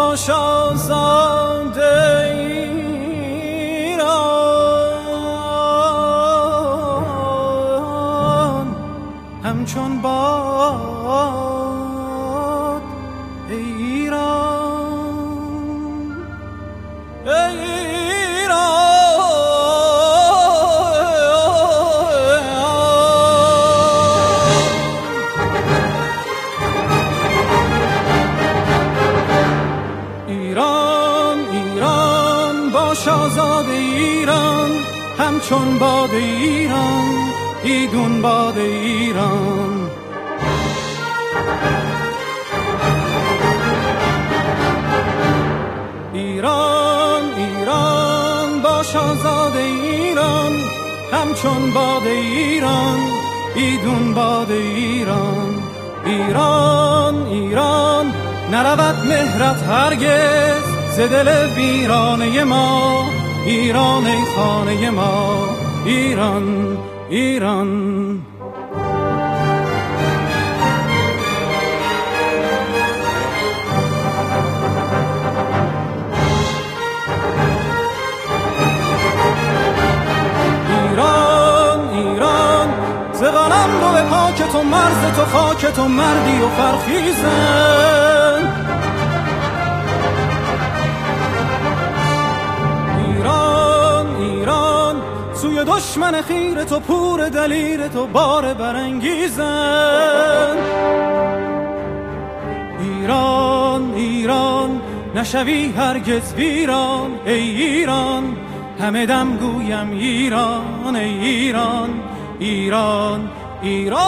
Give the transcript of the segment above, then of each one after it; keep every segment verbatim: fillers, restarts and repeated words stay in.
باش آزاد ایران، همچون باد ایران، ایران ایران باش آزاد ایران، همچون باد ایران، ایدون باد ایران. ایران ایران باش آزاد ایران، همچون باد ایران، ایدون باد ایران. ایران ایران نرود مهرت هرگز ز دل ویرانه ما، ایران ای خانه ما، ایران ایران. ایران ایران ز قلم رو به پاک تو، مرز تو خاک تو، مردی و فرخیزن. ایران ایران سوی دشمن خیر تو، پور دلیر تو، بار برانگیزن. ایران ایران نشوی هرگز ویران، ای ایران همه دم گویم ایران، ای ایران ایران ایران.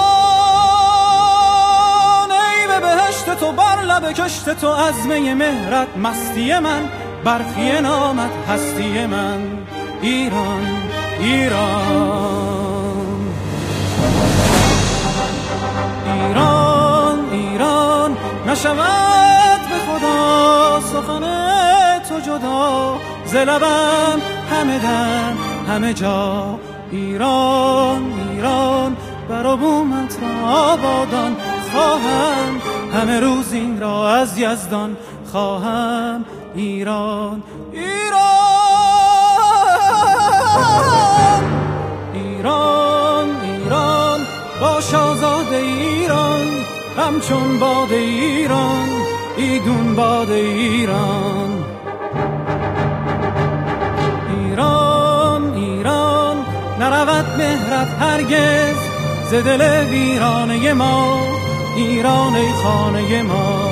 ای به بهشت تو بر لب کشت تو، عزمه مهرت مستی من، برخی نامت هستی من، ایران ایران. ایران ایران نشود به خدا سخن تو جدا، ز لبم همه دم همه جا. ایران ایران بر و بومت را آبادان خواهم، همه روز این را از یزدان خواهم. ایران ایران ایران ایران باش آزاد ایران، همچون باد ایران، ایدون باد ایران. ایران ایران نرود مهرت هرگز ز دل ویرانه ما، ایران ای خانه ما،